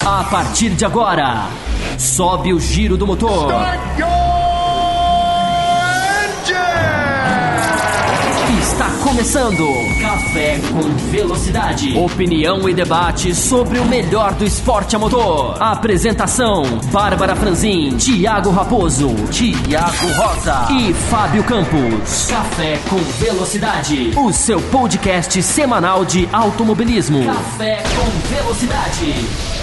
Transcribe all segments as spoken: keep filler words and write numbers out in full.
A partir de agora, sobe o giro do motor. Start your engine! Está começando Café com Velocidade. Opinião e debate sobre o melhor do esporte a motor. Apresentação: Bárbara Franzin, Thiago Raposo, Thiago Rosa e Fábio Campos. Café com Velocidade, o seu podcast semanal de automobilismo. Café com Velocidade.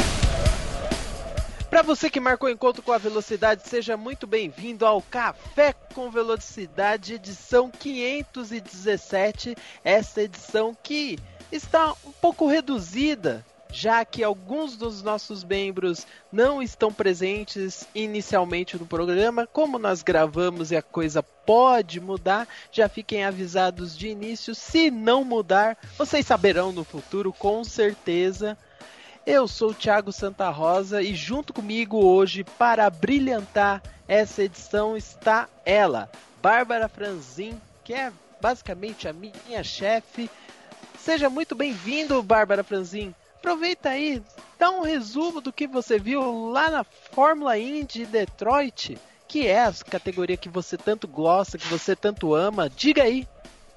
Para você que marcou encontro com a velocidade, seja muito bem-vindo ao Café com Velocidade, edição quinhentos e dezessete. Essa edição que está um pouco reduzida, já que alguns dos nossos membros não estão presentes inicialmente no programa. Como nós gravamos e a coisa pode mudar, já fiquem avisados de início. Se não mudar, vocês saberão no futuro, com certeza. Eu sou o Thiago Santa Rosa e junto comigo hoje, para brilhantar essa edição, está ela, Bárbara Franzin, que é basicamente a minha chefe. Seja muito bem-vindo, Bárbara Franzin. Aproveita aí, dá um resumo do que você viu lá na Fórmula Indy Detroit, que é a categoria que você tanto gosta, que você tanto ama. Diga aí.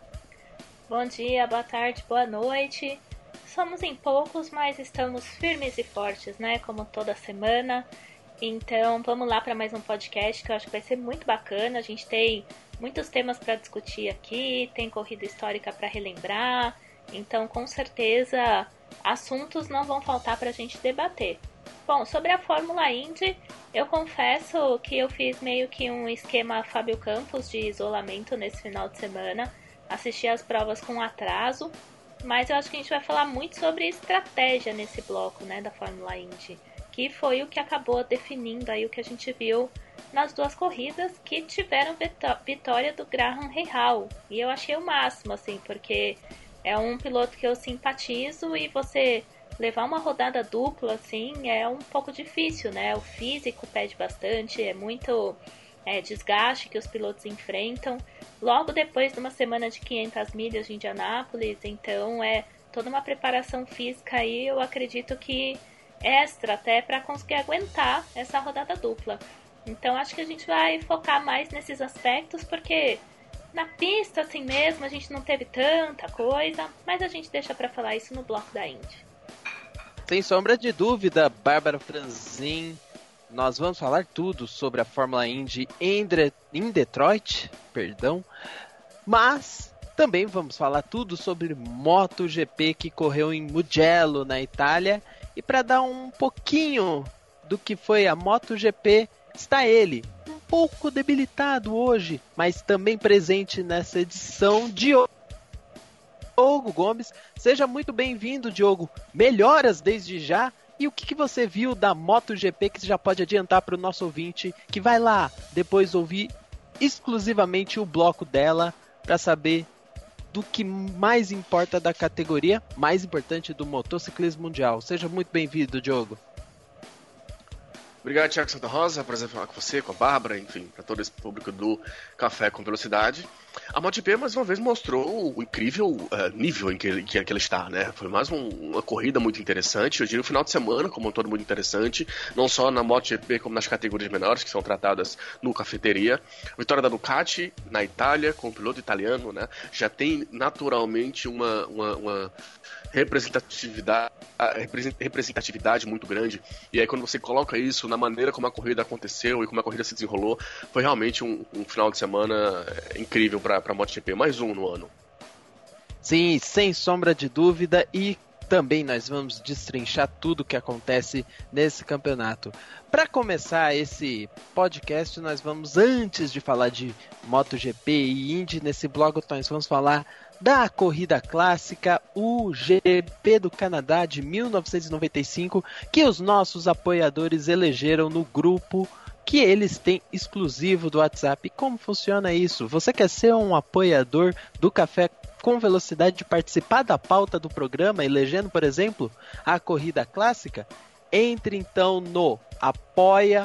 Bom dia, boa tarde, boa noite. Somos em poucos, mas estamos firmes e fortes, né? Como toda semana. Então, vamos lá para mais um podcast que eu acho que vai ser muito bacana. A gente tem muitos temas para discutir aqui, tem corrida histórica para relembrar. Então, com certeza, assuntos não vão faltar para a gente debater. Bom, sobre a Fórmula Indy, eu confesso que eu fiz meio que um esquema Fábio Campos de isolamento nesse final de semana. Assisti as provas com atraso. Mas eu acho que a gente vai falar muito sobre estratégia nesse bloco, né, da Fórmula Indy, que foi o que acabou definindo aí o que a gente viu nas duas corridas que tiveram vitória do Graham Rahal. E eu achei o máximo, assim, porque é um piloto que eu simpatizo e você levar uma rodada dupla, assim, é um pouco difícil, né? O físico pede bastante, é muito é, desgaste que os pilotos enfrentam. Logo depois de uma semana de quinhentas milhas de Indianápolis, então é toda uma preparação física aí, eu acredito que extra até para conseguir aguentar essa rodada dupla. Então acho que a gente vai focar mais nesses aspectos, porque na pista assim mesmo a gente não teve tanta coisa, mas a gente deixa para falar isso no bloco da Indy. Sem sombra de dúvida, Bárbara Franzin, nós vamos falar tudo sobre a Fórmula Indy em, Dre- em Detroit, perdão, mas também vamos falar tudo sobre MotoGP que correu em Mugello, na Itália. E para dar um pouquinho do que foi a MotoGP, está ele, um pouco debilitado hoje, mas também presente nessa edição, Diogo Gomes. Seja muito bem-vindo, Diogo. Melhoras desde já. E o que, que você viu da MotoGP que você já pode adiantar para o nosso ouvinte que vai lá depois ouvir exclusivamente o bloco dela para saber do que mais importa da categoria, mais importante do motociclismo mundial. Seja muito bem-vindo, Diogo. Obrigado, Thiago Santa Rosa. Prazer falar com você, com a Bárbara, enfim, para todo esse público do Café com Velocidade. A MotoGP mais uma vez mostrou o incrível uh, nível em que, ele, que, que ela está, né? Foi mais um, uma corrida muito interessante. Eu diria o final de semana como um todo muito interessante, não só na MotoGP como nas categorias menores que são tratadas no Cafeteria. Vitória da Ducati na Itália, com o piloto italiano, né? Já tem naturalmente uma, uma, uma representatividade, representatividade muito grande. E aí quando você coloca isso na maneira como a corrida aconteceu e como a corrida se desenrolou, foi realmente um, um final de semana incrível para a MotoGP, mais um no ano. Sim, sem sombra de dúvida, e também nós vamos destrinchar tudo o que acontece nesse campeonato. Para começar esse podcast, nós vamos, antes de falar de MotoGP e Indy, nesse bloco nós vamos falar da corrida clássica, o G P do Canadá de mil novecentos e noventa e cinco, que os nossos apoiadores elegeram no grupo que eles têm exclusivo do WhatsApp. E como funciona isso? Você quer ser um apoiador do Café com Velocidade, de participar da pauta do programa, elegendo, por exemplo, a corrida clássica? Entre então no apoia.se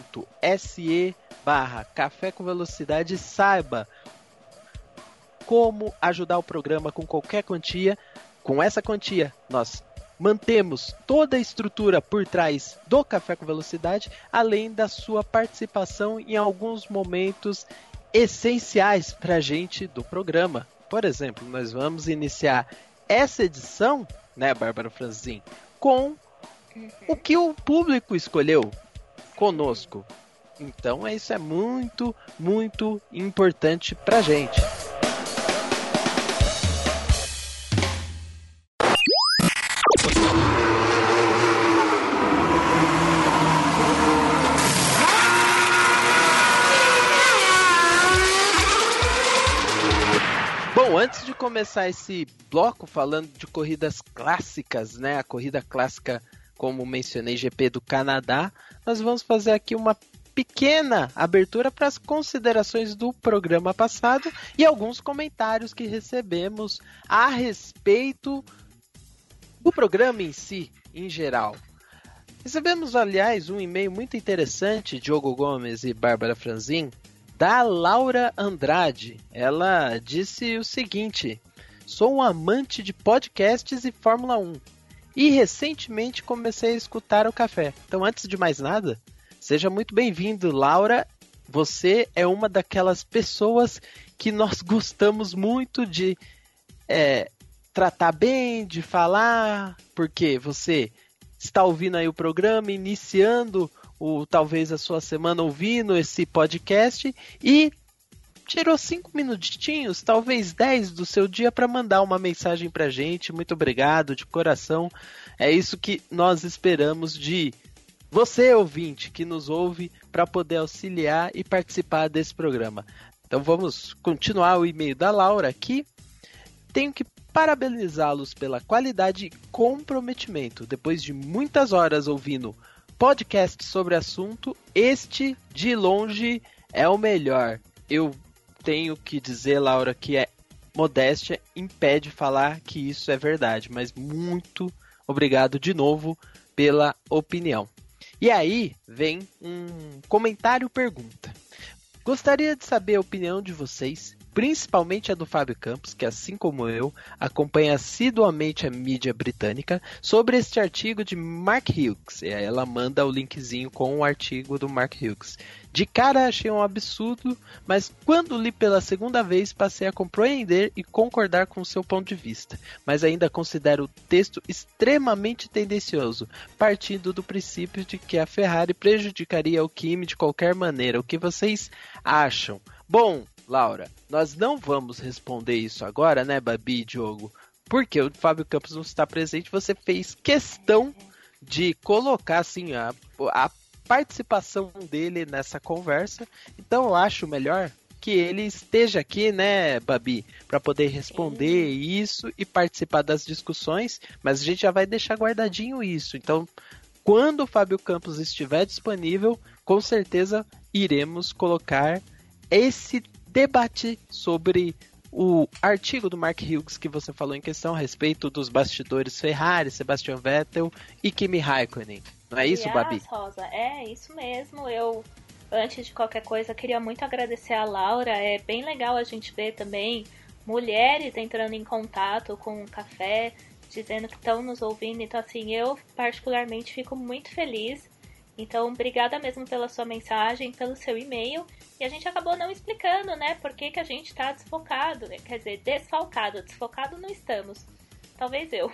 barra Café com Velocidade e saiba como ajudar o programa com qualquer quantia. Com essa quantia, nós mantemos toda a estrutura por trás do Café com Velocidade, além da sua participação em alguns momentos essenciais para a gente do programa. Por exemplo, nós vamos iniciar essa edição, né, Bárbara Franzin, com o que o público escolheu conosco. Então isso é muito, muito importante pra gente. Bom, antes de começar esse bloco falando de corridas clássicas, né, a corrida clássica, como mencionei, G P do Canadá, nós vamos fazer aqui uma pequena abertura para as considerações do programa passado e alguns comentários que recebemos a respeito do programa em si, em geral. Recebemos, aliás, um e-mail muito interessante, Diogo Gomes e Bárbara Franzin, da Laura Andrade. Ela disse o seguinte: sou um amante de podcasts e Fórmula um e recentemente comecei a escutar o café. Então, antes de mais nada, seja muito bem-vindo, Laura. Você é uma daquelas pessoas que nós gostamos muito de é, tratar bem, de falar, porque você está ouvindo aí o programa, iniciando o, talvez a sua semana ouvindo esse podcast e tirou cinco minutinhos, talvez dez do seu dia para mandar uma mensagem pra gente. Muito obrigado, de coração. É isso que nós esperamos de você, ouvinte, que nos ouve, para poder auxiliar e participar desse programa. Então vamos continuar o e-mail da Laura aqui. Tenho que parabenizá-los pela qualidade e comprometimento. Depois de muitas horas ouvindo podcast sobre assunto, este, de longe, é o melhor. Eu tenho que dizer, Laura, que é modéstia impede falar que isso é verdade, mas muito obrigado de novo pela opinião. E aí vem um comentário pergunta. Gostaria de saber a opinião de vocês, principalmente a do Fábio Campos, que assim como eu, acompanha assiduamente a mídia britânica, sobre este artigo de Mark Hughes. E aí ela manda o linkzinho com o artigo do Mark Hughes. De cara achei um absurdo, mas quando li pela segunda vez passei a compreender e concordar com o seu ponto de vista. Mas ainda considero o texto extremamente tendencioso, partindo do princípio de que a Ferrari prejudicaria o Kimi de qualquer maneira. O que vocês acham? Bom, Laura, nós não vamos responder isso agora, né, Babi e Diogo? Porque o Fábio Campos não está presente, você fez questão de colocar assim a, a participação dele nessa conversa. Então eu acho melhor que ele esteja aqui, né, Babi, para poder responder isso e participar das discussões, mas a gente já vai deixar guardadinho isso. Então, quando o Fábio Campos estiver disponível, com certeza iremos colocar esse debate sobre o artigo do Mark Hughes que você falou em questão a respeito dos bastidores Ferrari, Sebastian Vettel e Kimi Raikkonen. Não é isso, Babi? Rosa, é isso mesmo. Eu, antes de qualquer coisa, queria muito agradecer a Laura. É bem legal a gente ver também mulheres entrando em contato com o café, dizendo que estão nos ouvindo. Então, assim, eu particularmente fico muito feliz. Então, obrigada mesmo pela sua mensagem, pelo seu e-mail. E a gente acabou não explicando, né, por que, que a gente tá desfocado. Quer dizer, desfalcado. Desfocado não estamos. Talvez eu.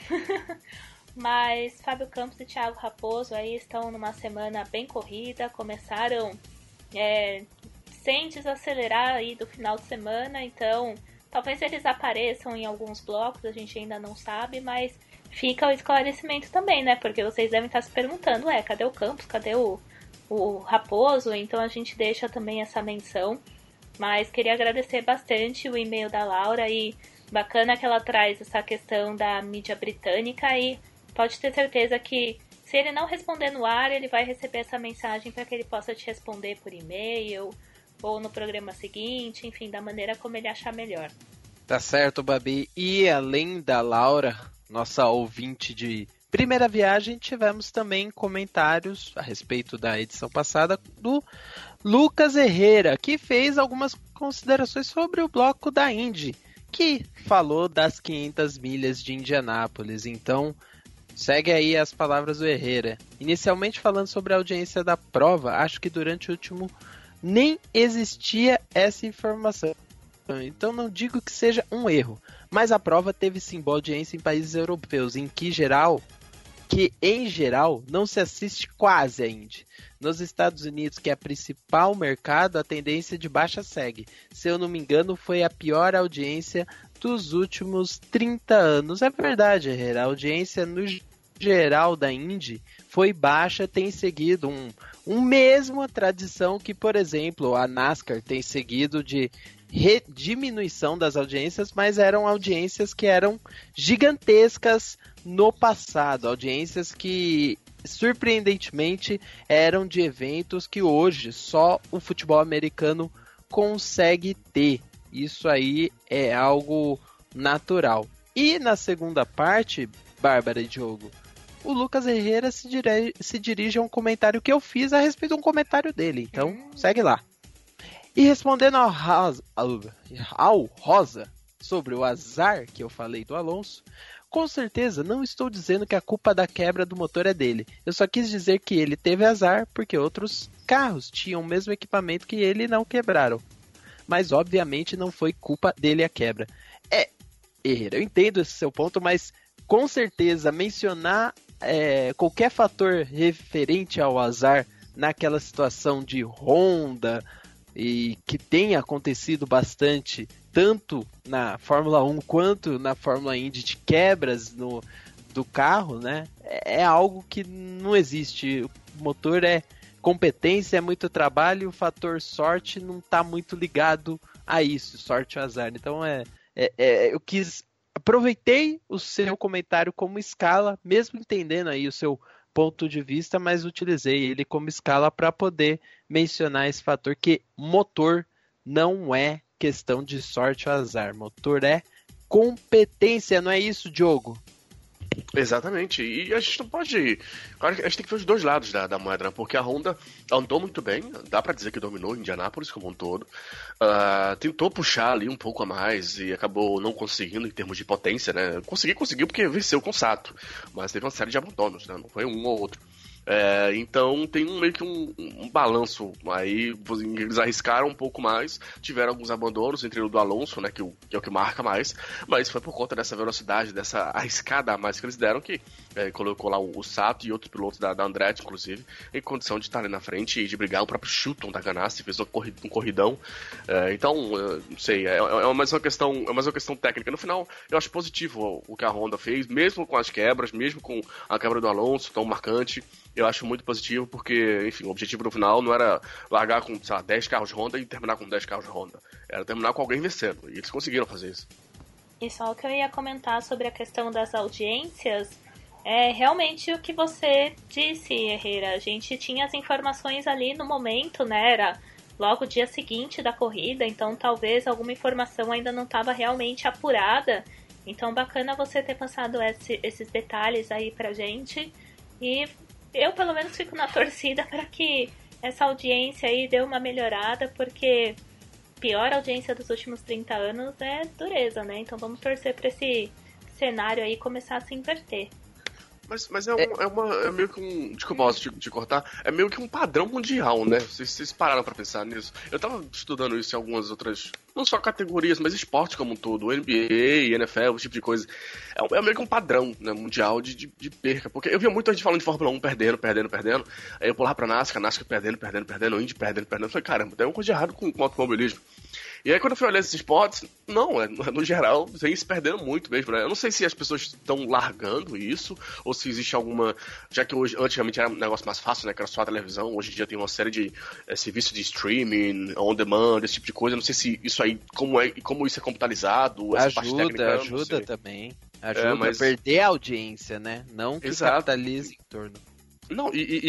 Mas Fábio Campos e Thiago Raposo aí estão numa semana bem corrida. Começaram é, sem desacelerar aí do final de semana. Então, talvez eles apareçam em alguns blocos, a gente ainda não sabe, mas fica o esclarecimento também, né? Porque vocês devem estar se perguntando, é, cadê o Campos? Cadê o, o Raposo? Então a gente deixa também essa menção. Mas queria agradecer bastante o e-mail da Laura e bacana que ela traz essa questão da mídia britânica e pode ter certeza que se ele não responder no ar, ele vai receber essa mensagem para que ele possa te responder por e-mail ou no programa seguinte, enfim, da maneira como ele achar melhor. Tá certo, Babi. E além da Laura, nossa ouvinte de primeira viagem, tivemos também comentários a respeito da edição passada do Lucas Herrera, que fez algumas considerações sobre o bloco da Indy, que falou das quinhentas milhas de Indianápolis. Então, Segue aí as palavras do Herrera. Inicialmente falando sobre a audiência da prova, acho que durante o último nem existia essa informação. Então não digo que seja um erro, mas a prova teve sim boa audiência em países europeus, em que geral, que em geral não se assiste quase a Indy. Nos Estados Unidos, que é o principal mercado, a tendência de baixa segue. Se eu não me engano, foi a pior audiência dos últimos trinta anos. É verdade, Herrera. A audiência no geral da Indy foi baixa, tem seguido um, um mesmo tradição que, por exemplo, a NASCAR tem seguido de re- diminuição das audiências, mas eram audiências que eram gigantescas no passado, audiências que surpreendentemente eram de eventos que hoje só o futebol americano consegue ter. Isso aí é algo natural. E na segunda parte, Bárbara e Diogo, o Lucas Herrera se, dire... se dirige a um comentário que eu fiz a respeito de um comentário dele. Então, segue lá. E respondendo ao Rosa, ao Rosa sobre o azar que eu falei do Alonso, com certeza não estou dizendo que a culpa da quebra do motor é dele. Eu só quis dizer que ele teve azar porque outros carros tinham o mesmo equipamento que ele e não quebraram. Mas obviamente não foi culpa dele a quebra. É, Herrera, eu entendo esse seu ponto, mas com certeza mencionar é, qualquer fator referente ao azar naquela situação de Honda e que tem acontecido bastante tanto na Fórmula um quanto na Fórmula Indy de quebras no, do carro, né? É, é algo que não existe. O motor é competência, é muito trabalho, o fator sorte não está muito ligado a isso, sorte ou azar. Então é, é, é eu quis aproveitei o seu comentário como escala, mesmo entendendo aí o seu ponto de vista, mas utilizei ele como escala para poder mencionar esse fator que motor não é questão de sorte ou azar, motor é competência, não é isso, Diogo? Exatamente, e a gente não pode. Claro que a gente tem que ver os dois lados da, da moeda, né? Porque a Honda andou muito bem, dá pra dizer que dominou Indianápolis como um todo. Uh, tentou puxar ali um pouco a mais e acabou não conseguindo em termos de potência, né? Conseguiu, conseguiu porque venceu com o Sato, mas teve uma série de abandonos, né? Não foi um ou outro. É, então tem um, meio que um, um balanço aí, eles arriscaram um pouco mais, tiveram alguns abandonos, entre o do Alonso, né, que, o, que é o que marca mais, mas foi por conta dessa velocidade, dessa arriscada a mais que eles deram, que é, colocou lá o, o Sato e outros pilotos da, da Andretti, inclusive, em condição de estar ali na frente e de brigar. O próprio Chilton da Ganassi fez um, corri, um corridão, é, então, é, não sei, é, é, mais uma questão, é mais uma questão técnica. No final, eu acho positivo o, o que a Honda fez, mesmo com as quebras, mesmo com a quebra do Alonso tão marcante. Eu acho muito positivo porque, enfim, o objetivo no final não era largar com, sei lá, dez carros Honda e terminar com dez carros Honda. Era terminar com alguém vencendo. E eles conseguiram fazer isso. E só o que eu ia comentar sobre a questão das audiências é realmente o que você disse, Herrera. A gente tinha as informações ali no momento, né? Era logo o dia seguinte da corrida, então talvez alguma informação ainda não estava realmente apurada. Então bacana você ter passado esse, esses detalhes aí pra gente. E eu, pelo menos, fico na torcida para que essa audiência aí dê uma melhorada, porque pior audiência dos últimos trinta anos é dureza, né? Então vamos torcer para esse cenário aí começar a se inverter. Mas, mas é, um, é, uma, é meio que um... Desculpa, posso te, te cortar. É meio que um padrão mundial, né? Vocês, vocês pararam pra pensar nisso. Eu tava estudando isso em algumas outras... Não só categorias, mas esporte como um todo. N B A, N F L, esse tipo de coisa. É, é meio que um padrão, né, mundial de, de, de perca. Porque eu via muita gente falando de Fórmula um perdendo, perdendo, perdendo. Aí eu pulava pra NASCAR, NASCAR perdendo, perdendo, perdendo. Indy perdendo, perdendo. Eu falei, caramba, tem alguma coisa de errado com, com o automobilismo. E aí quando eu fui olhar esses esportes, não, é, no geral, vem se perdendo muito mesmo, né? Eu não sei se as pessoas estão largando isso, ou se existe alguma... Já que hoje, antigamente era um negócio mais fácil, né? Que era só a televisão, hoje em dia tem uma série de é, serviços de streaming, on demand, esse tipo de coisa. Eu não sei se isso aí, como, é, como isso é computarizado, essa parte técnica. Ajuda, ajuda também. Ajuda é, mas... a perder a audiência, né? Não que Exato. capitalize em torno. Não, e, e,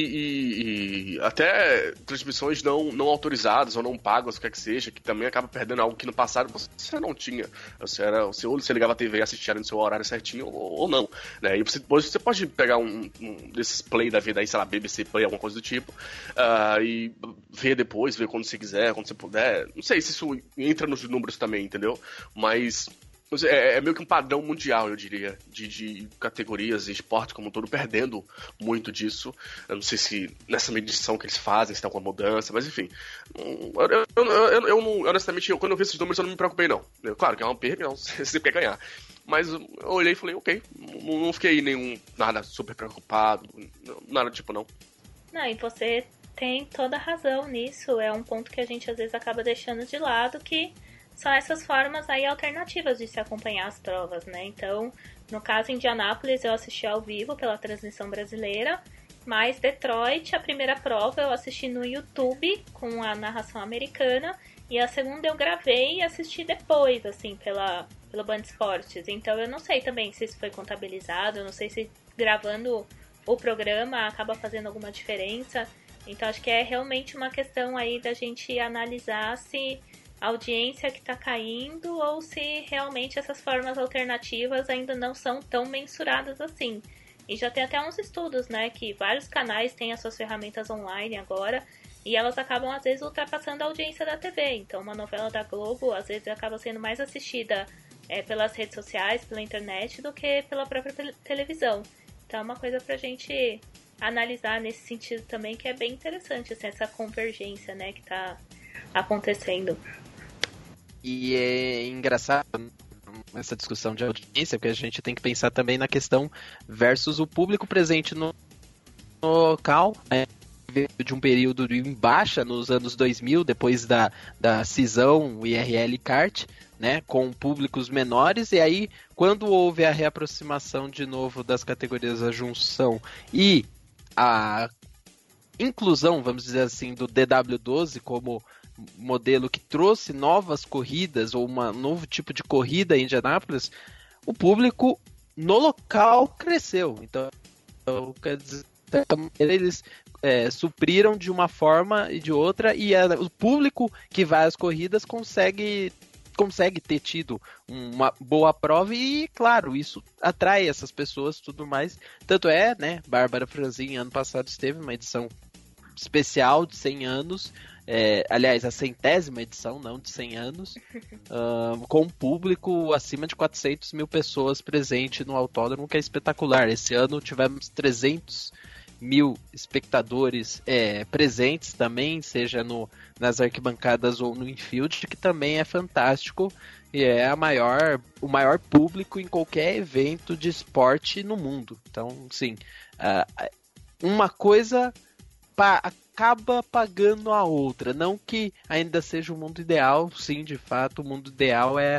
e, e até transmissões não, não autorizadas ou não pagas, o que é que seja, que também acaba perdendo algo que no passado você não tinha. Você, era, você, ou você ligava a T V e assistia no seu horário certinho, ou, ou não. Né? E você, depois você pode pegar um, um desses play da vida aí, sei lá, B B C Play, alguma coisa do tipo, uh, e ver depois, ver quando você quiser, quando você puder. Não sei se isso entra nos números também, entendeu? Mas... É, é meio que um padrão mundial, eu diria, de, de categorias e esportes como um todo perdendo muito disso. Eu não sei se nessa medição que eles fazem, se tem alguma mudança, mas enfim. Eu, eu, eu, eu não, honestamente, eu, quando eu vi esses números, eu não me preocupei, não. Eu, claro que é uma perda, não, você quer ganhar. Mas eu olhei e falei, ok, não, não fiquei nenhum, nada super preocupado, nada tipo, não. Não, e você tem toda a razão nisso. É um ponto que a gente às vezes acaba deixando de lado, que são essas formas aí alternativas de se acompanhar as provas, né? Então, no caso em Indianápolis, eu assisti ao vivo pela transmissão brasileira, mas Detroit, a primeira prova, eu assisti no YouTube com a narração americana, e a segunda eu gravei e assisti depois, assim, pela, pela Band Esportes. Então, eu não sei também se isso foi contabilizado, eu não sei se gravando o programa acaba fazendo alguma diferença. Então, acho que é realmente uma questão aí da gente analisar se a audiência que está caindo ou se realmente essas formas alternativas ainda não são tão mensuradas assim. E já tem até uns estudos, né, que vários canais têm as suas ferramentas online agora e elas acabam às vezes ultrapassando a audiência da T V. Então uma novela da Globo às vezes acaba sendo mais assistida é, pelas redes sociais, pela internet, do que pela própria te- televisão. Então é uma coisa pra gente analisar nesse sentido também, que é bem interessante, assim, essa convergência, né, que tá acontecendo. E é engraçado essa discussão de audiência, porque a gente tem que pensar também na questão versus o público presente no, no local, né? De um período em baixa nos anos dois mil, depois da, da cisão I R L Kart, né, com públicos menores, e aí quando houve a reaproximação de novo das categorias, a junção e a inclusão, vamos dizer assim, do D W doze como modelo que trouxe novas corridas ou um novo tipo de corrida em Indianápolis, o público no local cresceu. Então, quer dizer, eles é, supriram de uma forma e de outra, e a, o público que vai às corridas consegue, consegue ter tido uma boa prova e, claro, isso atrai essas pessoas e tudo mais. Tanto é, né, Bárbara Franzin, ano passado, esteve uma edição especial de cem anos, é, aliás, a centésima edição, não de cem anos, uh, com um público acima de quatrocentas mil pessoas presentes no autódromo, que é espetacular. Esse ano tivemos trezentos mil espectadores é, presentes também, seja no, nas arquibancadas ou no infield, que também é fantástico e é a maior, o maior público em qualquer evento de esporte no mundo. Então, sim, uh, uma coisa pa- acaba pagando a outra. Não que ainda seja o mundo ideal, sim, de fato, o mundo ideal é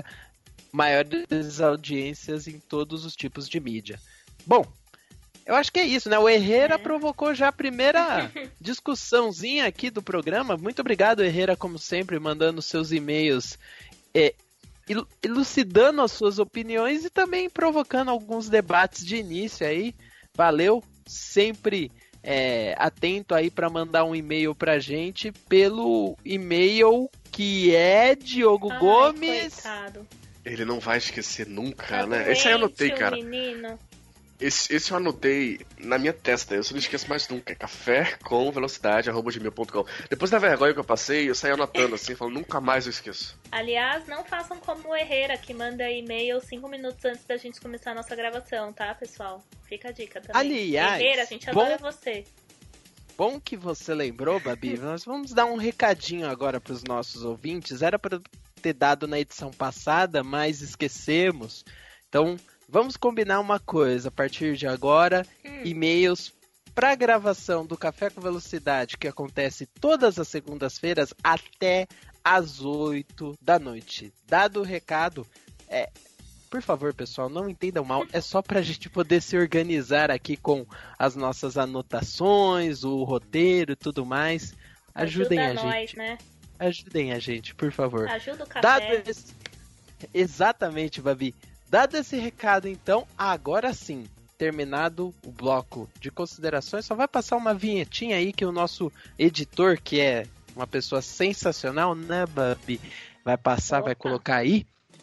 maiores audiências em todos os tipos de mídia. Bom, eu acho que é isso, né? O Herrera é. provocou já a primeira discussãozinha aqui do programa. Muito obrigado, Herrera, como sempre, mandando seus e-mails, é, elucidando as suas opiniões e também provocando alguns debates de início aí. Valeu, sempre é, atento aí para mandar um e-mail pra gente pelo e-mail que é Diogo Ai, Gomes. Coitado. Ele não vai esquecer nunca, Tá né? doente, Esse aí eu anotei, cara. Menino. Esse, esse eu anotei na minha testa, eu só não esqueço mais nunca. É café com velocidade, arroba gmail ponto com. Depois da vergonha que eu passei, eu saí anotando assim, falando, nunca mais eu esqueço. Aliás, não façam como o Herrera, que manda e-mail cinco minutos antes da gente começar a nossa gravação, tá, pessoal? Fica a dica também. Aliás, Herrera, a gente bom... adora você. Bom que você lembrou, Babi. Nós vamos dar um recadinho agora para os nossos ouvintes. Era para ter dado na edição passada, mas esquecemos. Então, vamos combinar uma coisa. A partir de agora, hum. e-mails para gravação do Café com Velocidade, que acontece todas as segundas-feiras até às oito da noite. Dado o recado, é... por favor, pessoal, não entendam mal, é só pra gente poder se organizar aqui com as nossas anotações, o roteiro e tudo mais. Ajudem Ajuda a nós, gente. Né? Ajudem a gente, por favor. Ajuda o café. Dado esse... Exatamente, Babi. Dado esse recado, então, agora sim, terminado o bloco de considerações, só vai passar uma vinhetinha aí que o nosso editor, que é uma pessoa sensacional, né, Babi? Vai passar, Opa. vai colocar aí.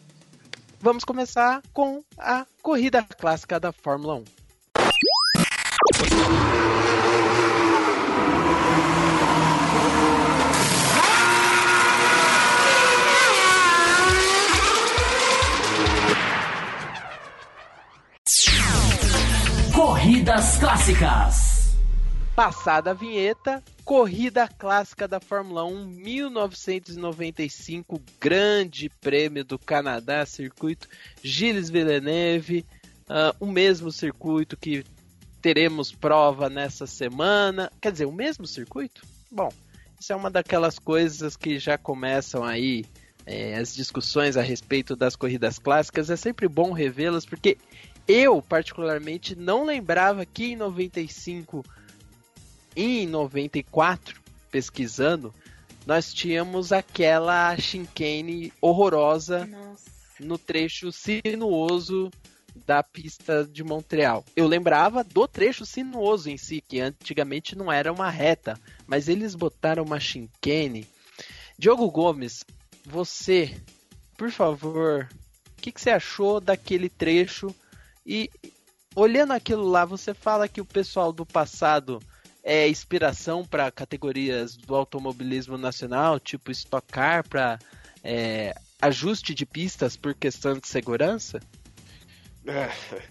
Vamos começar com a corrida clássica da Fórmula um. clássicas. Passada a vinheta, corrida clássica da Fórmula um mil novecentos e noventa e cinco, Grande Prêmio do Canadá, circuito Gilles Villeneuve, uh, o mesmo circuito que teremos prova nessa semana. Quer dizer, o mesmo circuito? Bom, isso é uma daquelas coisas que já começam aí, é, as discussões a respeito das corridas clássicas. É sempre bom revê-las, porque eu, particularmente, não lembrava que em noventa e cinco e em noventa e quatro, pesquisando, nós tínhamos aquela chicane horrorosa Nossa. no trecho sinuoso da pista de Montreal. Eu lembrava do trecho sinuoso em si, que antigamente não era uma reta, mas eles botaram uma chicane. Diogo Gomes, você, por favor, o que, que você achou daquele trecho? E olhando aquilo lá, você fala que o pessoal do passado é inspiração para categorias do automobilismo nacional, tipo Stock Car, para é, ajuste de pistas por questão de segurança? É,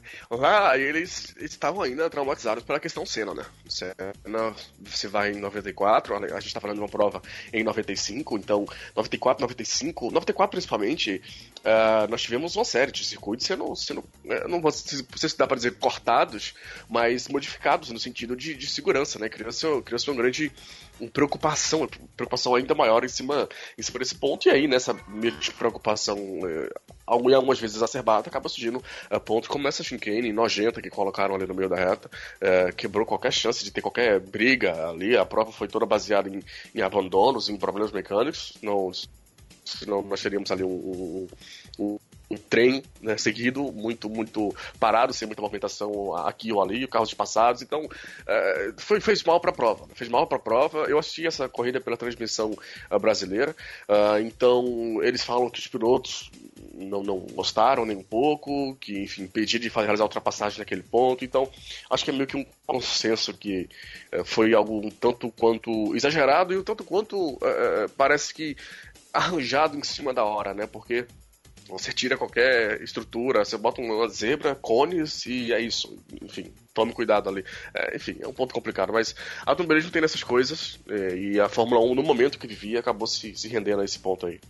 lá eles estavam ainda traumatizados pela questão Senna, né? Senna, você vai em noventa e quatro, a gente tá falando de uma prova em noventa e cinco, então noventa e quatro, noventa e cinco, noventa e quatro principalmente, uh, nós tivemos uma série de circuitos sendo, sendo não vou sei se dá para dizer cortados, mas modificados no sentido de, de segurança, né? Criou-se criou-se uma grande preocupação, preocupação ainda maior em cima, em cima desse ponto, e aí nessa preocupação eh, algumas vezes exacerbada, acaba surgindo eh, pontos como essa chicane nojenta que colocaram ali no meio da reta, eh, quebrou qualquer chance de ter qualquer briga ali. A prova foi toda baseada em, em abandonos, em problemas mecânicos, não, senão nós teríamos ali um, um, um um trem, né, seguido, muito, muito parado, sem muita movimentação aqui ou ali, carros passados. Então, é, foi, fez mal para a prova. Fez mal para a prova. Eu assisti essa corrida pela transmissão uh, brasileira. Uh, então, eles falam que os pilotos não, não gostaram nem um pouco, que, enfim, pediram de fazer, realizar a ultrapassagem naquele ponto. Então, acho que é meio que um consenso que uh, foi algo um tanto quanto exagerado e um tanto quanto uh, parece que arranjado em cima da hora, né? Porque você tira qualquer estrutura, você bota uma zebra, cones e é isso. Enfim, tome cuidado ali. É, enfim, é um ponto complicado, mas a automobilismo tem nessas coisas é, e a Fórmula um, no momento que vivia, acabou se, se rendendo a esse ponto aí.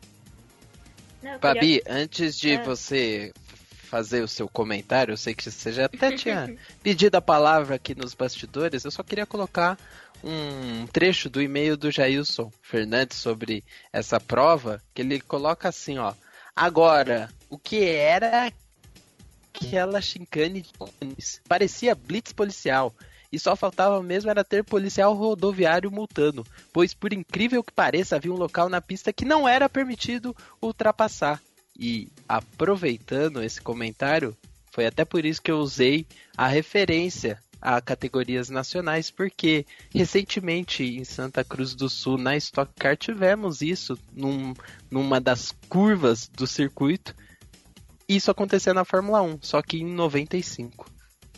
Não, Fabi, queria... antes de é. você fazer o seu comentário, eu sei que você já até tinha pedido a palavra aqui nos bastidores, eu só queria colocar um trecho do e-mail do Jailson Fernandes sobre essa prova, que ele coloca assim, ó: agora, o que era aquela chicane de cones? Parecia blitz policial. E só faltava mesmo era ter policial rodoviário multando. Pois, por incrível que pareça, havia um local na pista que não era permitido ultrapassar. E, aproveitando esse comentário, foi até por isso que eu usei a referência a categorias nacionais, porque recentemente em Santa Cruz do Sul, na Stock Car, tivemos isso num, numa das curvas do circuito. Isso aconteceu na Fórmula um, só que em noventa e cinco.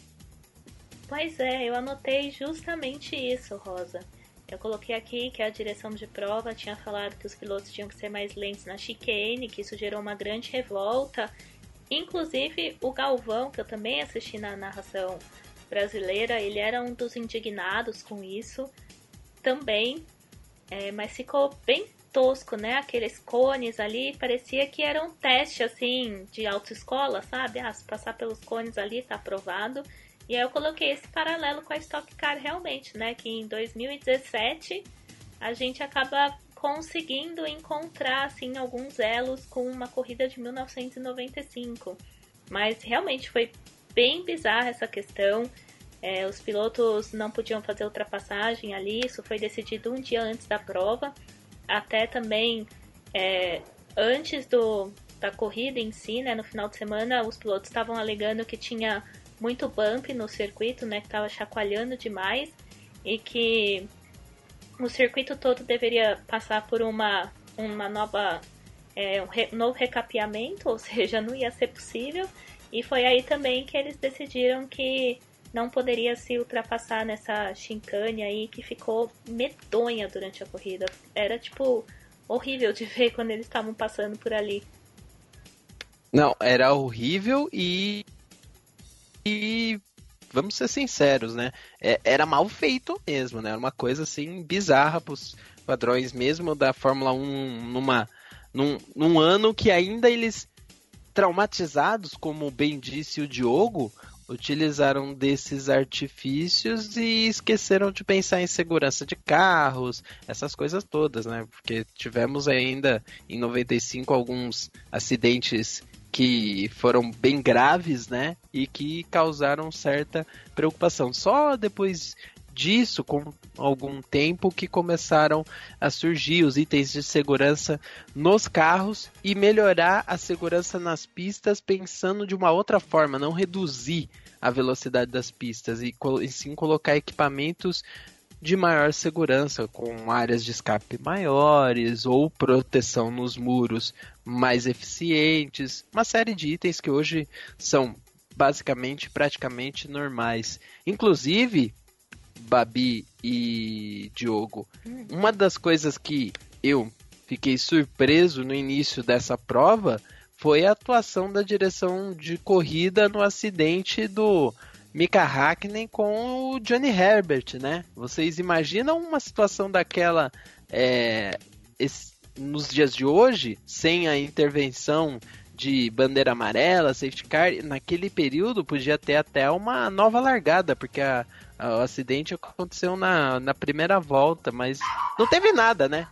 Pois é, eu anotei justamente isso, Rosa. Eu coloquei aqui que a direção de prova tinha falado que os pilotos tinham que ser mais lentos na chicane, que isso gerou uma grande revolta. Inclusive o Galvão, que eu também assisti na narração brasileira, ele era um dos indignados com isso também, é, mas ficou bem tosco, né? Aqueles cones ali, parecia que era um teste assim de autoescola, sabe? Ah, se passar pelos cones ali tá aprovado. E aí eu coloquei esse paralelo com a Stock Car realmente, né? Que em dois mil e dezessete a gente acaba conseguindo encontrar assim alguns elos com uma corrida de mil novecentos e noventa e cinco, mas realmente foi bem bizarra essa questão. É, os pilotos não podiam fazer ultrapassagem ali, isso foi decidido um dia antes da prova. Até também é, antes do, da corrida em si, né, no final de semana, os pilotos estavam alegando que tinha muito bump no circuito, né, que estava chacoalhando demais e que o circuito todo deveria passar por uma, uma nova, é, um re, novo recapeamento, ou seja, não ia ser possível. E foi aí também que eles decidiram que não poderia se ultrapassar nessa chicane aí, que ficou medonha durante a corrida. Era, tipo, horrível de ver quando eles estavam passando por ali. Não, era horrível e... e vamos ser sinceros, né? É, era mal feito mesmo, né? Era uma coisa assim bizarra pros padrões mesmo da Fórmula um numa, num, num ano que ainda eles, traumatizados, como bem disse o Diogo, utilizaram desses artifícios e esqueceram de pensar em segurança de carros, essas coisas todas, né? Porque tivemos ainda em noventa e cinco alguns acidentes que foram bem graves, né? E que causaram certa preocupação. Só depois disso, com algum tempo, que começaram a surgir os itens de segurança nos carros e melhorar a segurança nas pistas, pensando de uma outra forma, não reduzir a velocidade das pistas e, e sim colocar equipamentos de maior segurança, com áreas de escape maiores ou proteção nos muros mais eficientes, uma série de itens que hoje são basicamente, praticamente normais. Inclusive, Babi e Diogo, uma das coisas que eu fiquei surpreso no início dessa prova foi a atuação da direção de corrida no acidente do Mika Häkkinen com o Johnny Herbert, né? Vocês imaginam uma situação daquela é, esse, nos dias de hoje, sem a intervenção de bandeira amarela, safety car? Naquele período podia ter até uma nova largada, porque a, a, o acidente aconteceu na, na primeira volta, mas não teve nada, né?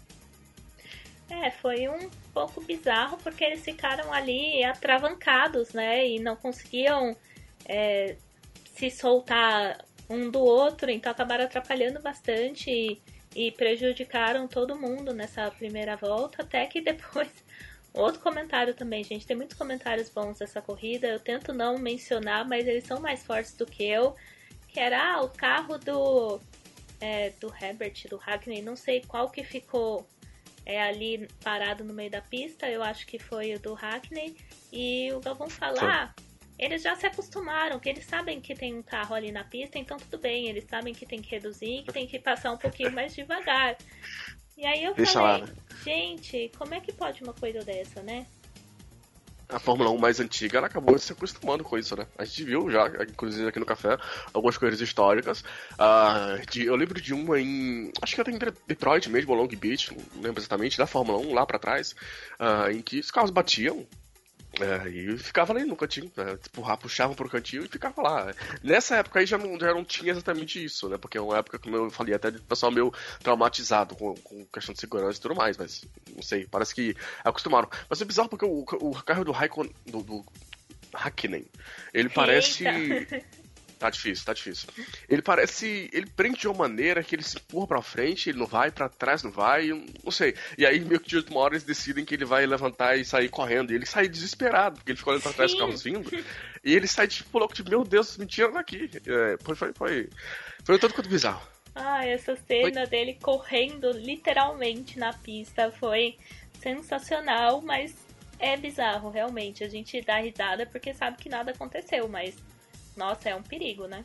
É, foi um pouco bizarro, porque eles ficaram ali atravancados, né? E não conseguiam é, se soltar um do outro, então acabaram atrapalhando bastante e, e prejudicaram todo mundo nessa primeira volta, até que depois... Outro comentário também, gente, tem muitos comentários bons dessa corrida, eu tento não mencionar, mas eles são mais fortes do que eu, que era ah, o carro do, é, do Herbert, do Häkkinen, não sei qual que ficou é, ali parado no meio da pista, eu acho que foi o do Häkkinen, e o Galvão falar, ah, eles já se acostumaram, que eles sabem que tem um carro ali na pista, então tudo bem, eles sabem que tem que reduzir, que tem que passar um pouquinho mais devagar. E aí eu Deixa falei, lá, né? Gente, como é que pode uma coisa dessa, né? A Fórmula um mais antiga, ela acabou se acostumando com isso, né? A gente viu já, inclusive aqui no café, algumas coisas históricas. Uh, de, eu lembro de uma em... Acho que era em Detroit mesmo, ou Long Beach, não lembro exatamente, da Fórmula um, lá pra trás, uh, em que os carros batiam. É, e ficava ali no cantinho, né? Tipo, puxavam pro cantinho e ficava lá. Nessa época aí já não, já não tinha exatamente isso, né? Porque é uma época, como eu falei, até o pessoal meio traumatizado com, com questão de segurança e tudo mais, mas não sei, parece que acostumaram. Mas é bizarro porque o, o carro do Raikkonen, do, do Häkkinen, ele parece... Tá difícil, tá difícil. Ele parece... Ele prende de uma maneira que ele se empurra pra frente, ele não vai, pra trás não vai, não sei. E aí, meio que de uma hora, eles decidem que ele vai levantar e sair correndo. E ele sai desesperado, porque ele fica olhando pra trás dos carros vindo. E ele sai, tipo, louco, de meu Deus, me tira daqui. É, foi, foi, foi... Foi um tanto quanto bizarro. Ah, essa cena foi... dele correndo literalmente na pista foi sensacional, mas é bizarro, realmente. A gente dá risada porque sabe que nada aconteceu, mas... Nossa, é um perigo, né?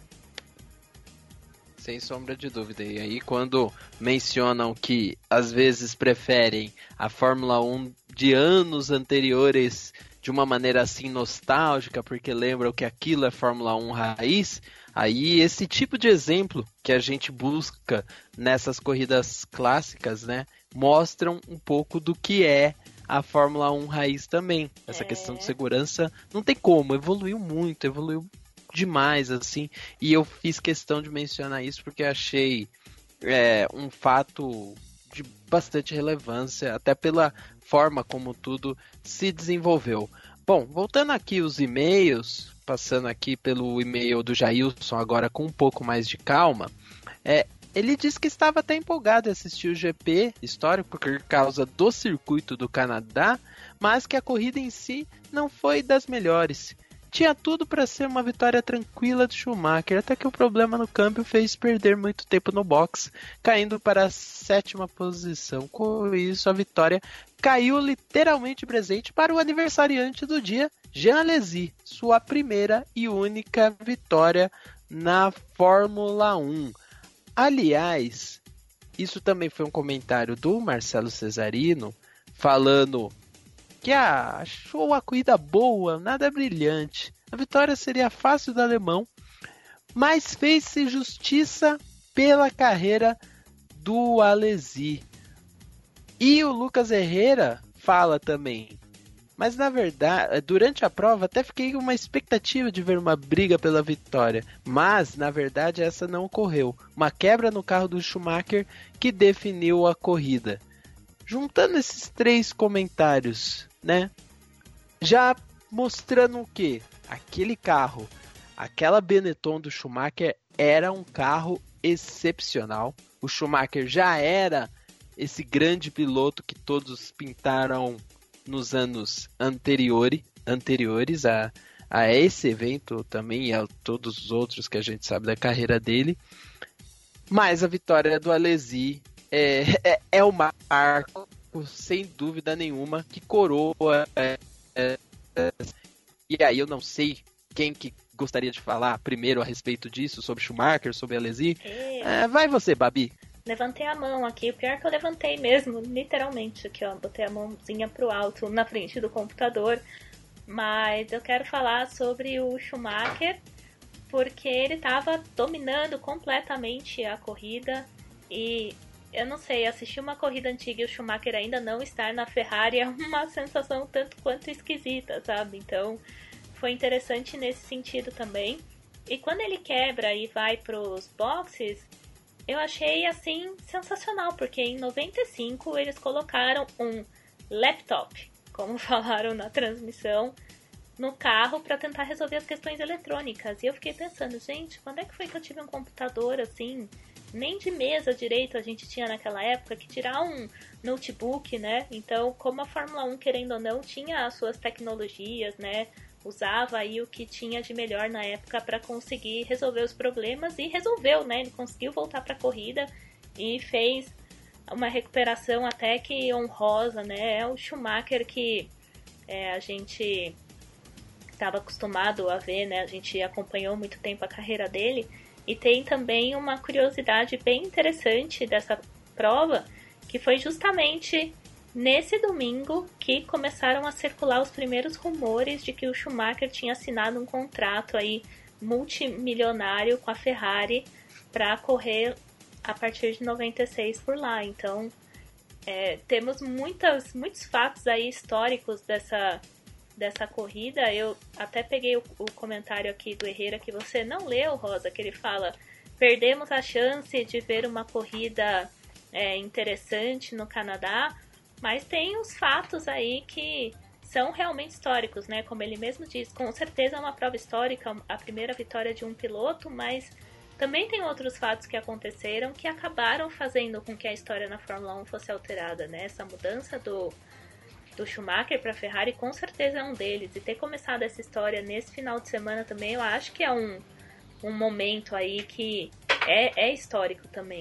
Sem sombra de dúvida. E aí, quando mencionam que às vezes preferem a Fórmula um de anos anteriores de uma maneira assim nostálgica, porque lembram que aquilo é Fórmula um raiz, aí esse tipo de exemplo que a gente busca nessas corridas clássicas, né, mostram um pouco do que é a Fórmula um raiz também. Essa é. questão de segurança não tem como, evoluiu muito, evoluiu demais, assim, e eu fiz questão de mencionar isso porque achei é, um fato de bastante relevância, até pela forma como tudo se desenvolveu. Bom, voltando aqui os e-mails, passando aqui pelo e-mail do Jailson agora com um pouco mais de calma, é, ele disse que estava até empolgado em assistir o G P histórico por causa do circuito do Canadá, mas que a corrida em si não foi das melhores. Tinha tudo para ser uma vitória tranquila de Schumacher, até que o problema no câmbio fez perder muito tempo no box, caindo para a sétima posição. Com isso, a vitória caiu literalmente presente para o aniversariante do dia, Jean Alesi, sua primeira e única vitória na Fórmula um. Aliás, isso também foi um comentário do Marcelo Cesarino, falando que ah, achou a corrida boa, nada brilhante. A vitória seria fácil do alemão, mas fez-se justiça pela carreira do Alesi. E o Lucas Herrera fala também, mas na verdade, durante a prova até fiquei com uma expectativa de ver uma briga pela vitória, mas na verdade essa não ocorreu. Uma quebra no carro do Schumacher que definiu a corrida. Juntando esses três comentários, né, já mostrando o que? Aquele carro, aquela Benetton do Schumacher era um carro excepcional. O Schumacher já era esse grande piloto que todos pintaram nos anos anteriores, anteriores a, a esse evento também e a todos os outros que a gente sabe da carreira dele. Mas a vitória do Alesi é, é, é um marco, sem dúvida nenhuma, que coroa. É, é, é, e aí eu não sei quem que gostaria de falar primeiro a respeito disso, sobre Schumacher, sobre Alesi. É, vai você, Babi. Levantei a mão aqui, o pior é que eu levantei mesmo, literalmente, aqui ó, botei a mãozinha pro alto na frente do computador, mas eu quero falar sobre o Schumacher, porque ele tava dominando completamente a corrida, e eu não sei, assistir uma corrida antiga e o Schumacher ainda não estar na Ferrari é uma sensação tanto quanto esquisita, sabe? Então, foi interessante nesse sentido também. E quando ele quebra e vai pros boxes, eu achei, assim, sensacional, porque em noventa e cinco eles colocaram um laptop, como falaram na transmissão, no carro para tentar resolver as questões eletrônicas. E eu fiquei pensando, gente, quando é que foi que eu tive um computador, assim, nem de mesa direito a gente tinha naquela época, que tirar um notebook, né? Então, como a Fórmula um, querendo ou não, tinha as suas tecnologias, né? Usava aí o que tinha de melhor na época para conseguir resolver os problemas, e resolveu, né? Ele conseguiu voltar para a corrida e fez uma recuperação até que honrosa, né? É o Schumacher que é, a gente estava acostumado a ver, né? A gente acompanhou muito tempo a carreira dele, e tem também uma curiosidade bem interessante dessa prova, que foi justamente nesse domingo que começaram a circular os primeiros rumores de que o Schumacher tinha assinado um contrato aí multimilionário com a Ferrari para correr a partir de noventa e seis por lá. Então, é, temos muitas, muitos fatos aí históricos dessa, dessa corrida. Eu até peguei o, o comentário aqui do Herrera que você não leu, Rosa, que ele fala: perdemos a chance de ver uma corrida é, interessante no Canadá. Mas tem os fatos aí que são realmente históricos, né? Como ele mesmo diz, com certeza é uma prova histórica, a primeira vitória de um piloto, mas também tem outros fatos que aconteceram que acabaram fazendo com que a história na Fórmula um fosse alterada, né? Essa mudança do, do Schumacher para a Ferrari com certeza é um deles. E ter começado essa história nesse final de semana também, eu acho que é um, um momento aí que é, é histórico também.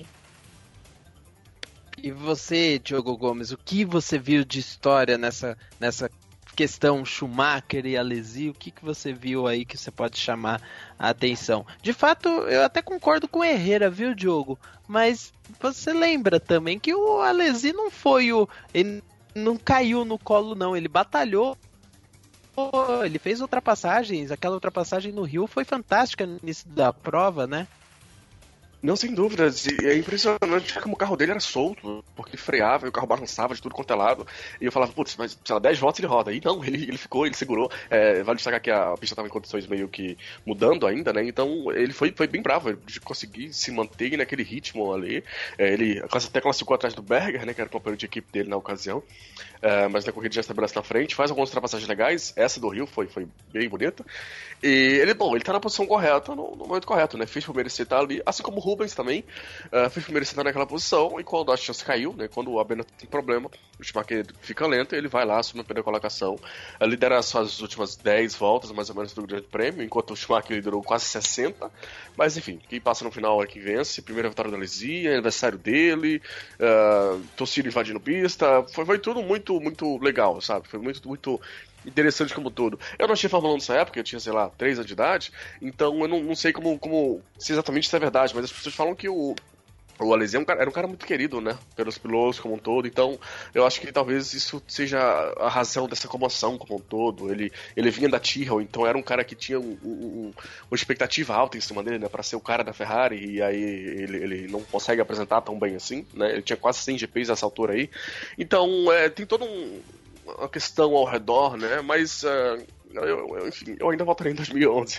E você, Diogo Gomes, o que você viu de história nessa, nessa questão Schumacher e Alesi? O que, que você viu aí que você pode chamar a atenção? De fato, eu até concordo com o Herrera, viu, Diogo? Mas você lembra também que o Alesi não foi o... Ele não caiu no colo, não. Ele batalhou. Ele fez ultrapassagens. Aquela ultrapassagem no Rio foi fantástica no início da prova, né? Não, sem dúvidas. E é impressionante como o carro dele era solto, porque ele freava e o carro balançava de tudo quanto é lado. E eu falava, putz, mas sei lá, dez voltas ele roda. E não, ele, ele ficou, ele segurou. É, vale destacar que a pista estava em condições meio que mudando ainda, né? Então ele foi, foi bem bravo de conseguir se manter naquele ritmo ali. É, ele até classificou atrás do Berger, né? Que era o companheiro de equipe dele na ocasião. É, mas na corrida já estabelece na frente, faz algumas ultrapassagens legais. Essa do Rio foi, foi bem bonita. E ele, bom, ele tá na posição correta, no, no momento correto, né? Fez por merecer estar ali, assim como o Rubens também. Uh, fez por merecer estar naquela posição. E quando a chance caiu, né? Quando a Benetton tem problema, o Schumacher fica lento, ele vai lá, assume a primeira colocação, uh, lidera as suas últimas dez voltas, mais ou menos, do Grande Prêmio, enquanto o Schumacher liderou quase sessenta. Mas enfim, quem passa no final é quem vence. Primeira vitória da Alesi, aniversário dele, uh, torcida invadindo pista. Foi, foi tudo muito, muito legal, sabe? Foi muito, muito interessante como todo. Eu não achei Fórmula um nessa época, eu tinha, sei lá, três anos de idade, então eu não, não sei como, como se exatamente isso é verdade, mas as pessoas falam que o O Alesi é um cara, era um cara muito querido, né? Pelos pilotos como um todo. Então, eu acho que talvez isso seja a razão dessa comoção como um todo. Ele, ele vinha da Tyrrell, então era um cara que tinha um, um, uma expectativa alta em cima dele, né? Pra ser o cara da Ferrari. E aí ele, ele não consegue apresentar tão bem assim, né? Ele tinha quase cem G Ps nessa altura aí. Então, é, tem toda um, uma questão ao redor, né? Mas, uh, eu, eu, enfim, eu ainda votaria em dois mil e onze.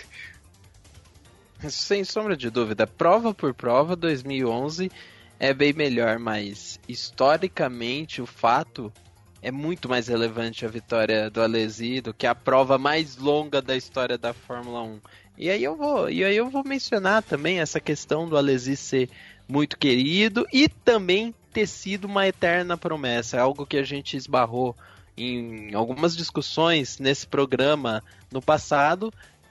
Sem sombra de dúvida, prova por prova, dois mil e onze é bem melhor, mas historicamente o fato é muito mais relevante a vitória do Alesi do que a prova mais longa da história da Fórmula um. E aí eu vou, e aí eu vou mencionar também essa questão do Alesi ser muito querido e também ter sido uma eterna promessa, algo que a gente esbarrou em algumas discussões nesse programa no passado,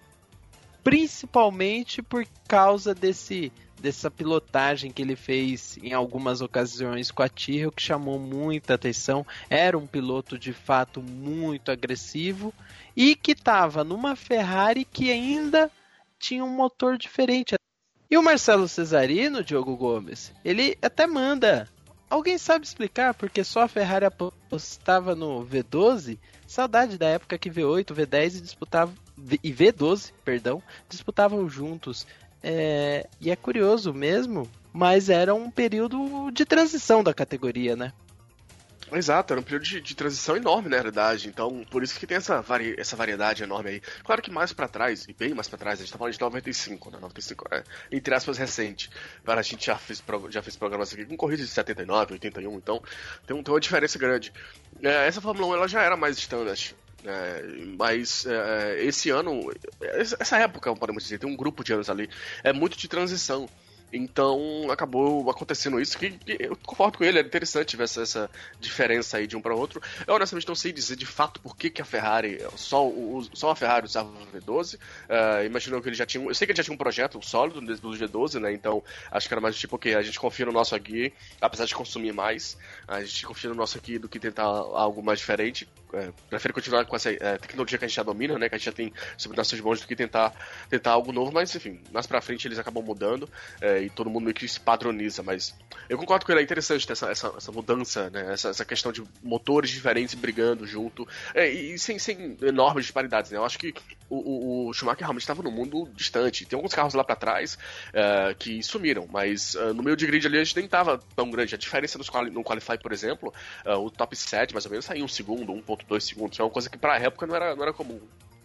principalmente por causa desse, dessa pilotagem que ele fez em algumas ocasiões com a Tyrrell, que chamou muita atenção. Era um piloto de fato muito agressivo e que estava numa Ferrari que ainda tinha um motor diferente. E o Marcelo Cesarino, Diogo Gomes, ele até manda: alguém sabe explicar porque só a Ferrari apostava no V doze? Saudade da época que V oito, V dez disputavam, e V doze, perdão, disputavam juntos. É, e é curioso mesmo, mas era um período de transição da categoria, né? Exato, era um período de, de transição enorme, na realidade. Então, por isso que tem essa, vari, essa variedade enorme aí. Claro que mais pra trás, e bem mais pra trás, a gente tá falando de noventa e cinco, né? noventa e cinco é, entre aspas, recente. A gente já fez, já fez programas aqui com corridas de setenta e nove, oitenta e um, então tem, tem uma diferença grande. É, essa Fórmula um, ela já era mais standard. É, mas é, esse ano, essa época, podemos dizer, tem um grupo de anos ali, é muito de transição. Então acabou acontecendo isso, que, que eu concordo com ele, é interessante ver essa, essa diferença aí de um para outro. Eu honestamente não sei dizer de fato por que, que a Ferrari, só, o, só a Ferrari usava o V doze. Uh, imagino que ele já tinha, eu sei que ele já tinha um projeto sólido do G doze, né? Então acho que era mais tipo, ok, a gente confia no nosso aqui, apesar de consumir mais, a gente confia no nosso aqui do que tentar algo mais diferente. É, prefiro continuar com essa é, tecnologia que a gente já domina, né? Que a gente já tem sobre nossas mãos do que tentar, tentar algo novo, mas enfim, mais pra frente eles acabam mudando. É, e todo mundo meio que se padroniza, mas eu concordo com ele, é interessante ter essa, essa, essa mudança, né, essa, essa questão de motores diferentes brigando junto, é, e sem, sem enormes disparidades, né, eu acho que o, o, o Schumacher realmente estava num mundo distante, tem alguns carros lá pra trás uh, que sumiram, mas uh, no meio de grid ali a gente nem tava tão grande, a diferença nos quali- no Qualify, por exemplo, uh, o top sete mais ou menos saía um segundo, um ponto dois segundos, é uma coisa que pra época não era, não era comum.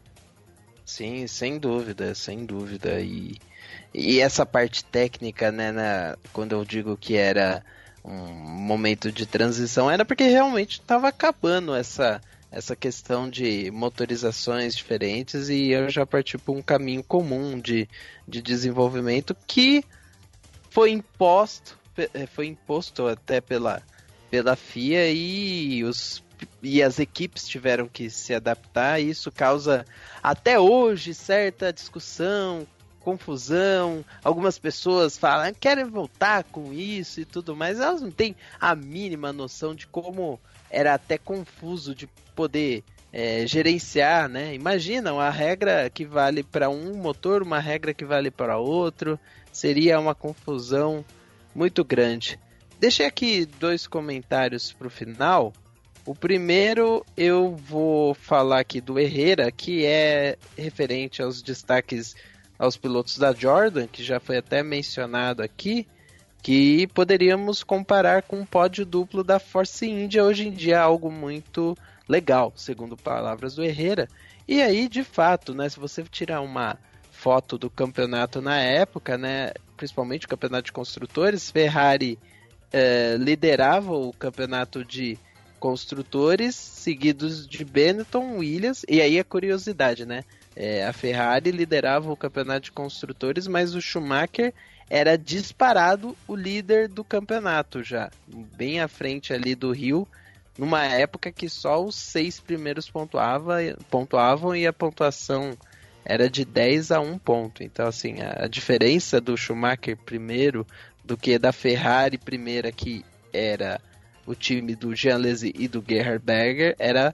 Sim, sem dúvida, sem dúvida, e... E essa parte técnica, né, na, quando eu digo que era um momento de transição, era porque realmente estava acabando essa, essa questão de motorizações diferentes e eu já parti para um caminho comum de, de desenvolvimento que foi imposto, foi imposto até pela, pela F I A e, os, e as equipes tiveram que se adaptar, e isso causa até hoje certa discussão, confusão. Algumas pessoas falam, querem voltar com isso e tudo mais, elas não têm a mínima noção de como era até confuso de poder é, gerenciar, né? Imagina uma regra que vale para um motor, uma regra que vale para outro, seria uma confusão muito grande. Deixei aqui dois comentários para o final. O primeiro eu vou falar aqui do Herrera, que é referente aos destaques aos pilotos da Jordan, que já foi até mencionado aqui, que poderíamos comparar com um pódio duplo da Force India, hoje em dia algo muito legal, segundo palavras do Herrera. E aí, de fato, né, se você tirar uma foto do campeonato na época, né, principalmente o campeonato de construtores, Ferrari eh, liderava o campeonato de construtores, seguidos de Benetton, Williams, e aí a curiosidade, né? É, a Ferrari liderava o campeonato de construtores, mas o Schumacher era disparado o líder do campeonato já, bem à frente ali do Rio, numa época que só os seis primeiros pontuava, pontuavam e a pontuação era de dez a um ponto. Então, assim, a, a diferença do Schumacher primeiro do que da Ferrari primeira, que era o time do Jean Alesi e do Gerhard Berger, era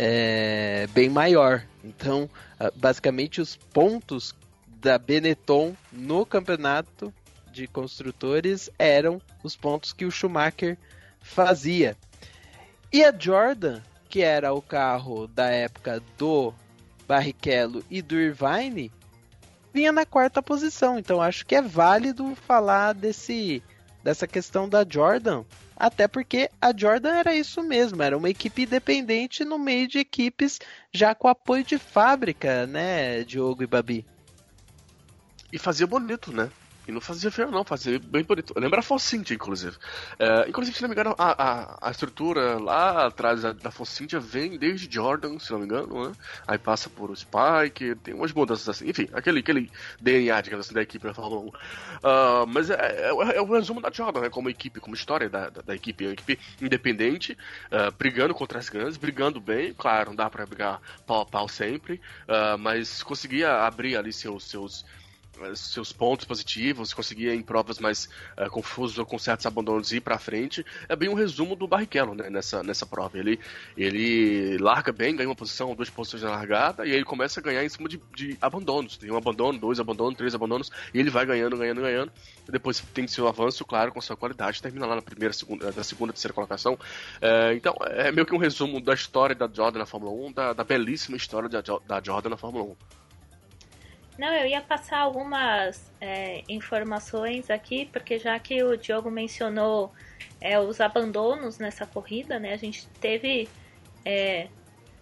é, bem maior. Então, basicamente, os pontos da Benetton no campeonato de construtores eram os pontos que o Schumacher fazia. E a Jordan, que era o carro da época do Barrichello e do Irvine, vinha na quarta posição. Então acho que é válido falar desse, dessa questão da Jordan, até porque a Jordan era isso mesmo, era uma equipe independente no meio de equipes já com apoio de fábrica, né, Diogo e Babi? E fazia bonito, né? E não fazia feio não, fazia bem bonito. Lembra a Force India, inclusive. É, inclusive, se não me engano, a, a, a estrutura lá atrás da, da Force India vem desde Jordan, se não me engano, né? Aí passa por o Spike, tem umas mudanças assim. Enfim, aquele, aquele D N A, digamos assim, da equipe da Fórmula um. Uh, mas é, é, é o resumo da Jordan, né? Como equipe, como história da, da, da equipe. É uma equipe independente, uh, brigando contra as grandes, brigando bem. Claro, não dá pra brigar pau a pau sempre, uh, mas conseguia abrir ali seus... seus seus pontos positivos, conseguia em provas mais uh, confusas ou com certos abandonos ir pra frente. É bem um resumo do Barrichello, né, nessa, nessa prova. Ele, ele larga bem, ganha uma posição, duas posições na largada, e aí ele começa a ganhar em cima de, de abandonos. Tem um abandono, dois abandonos, três abandonos, e ele vai ganhando, ganhando, ganhando. E depois tem seu avanço, claro, com sua qualidade, termina lá na primeira, segunda, da segunda, terceira colocação. Uh, então, é meio que um resumo da história da Jordan na Fórmula um, da, da belíssima história da, da Jordan na Fórmula um. Não, eu ia passar algumas é, informações aqui, porque já que o Diogo mencionou é, os abandonos nessa corrida, né? A gente teve é,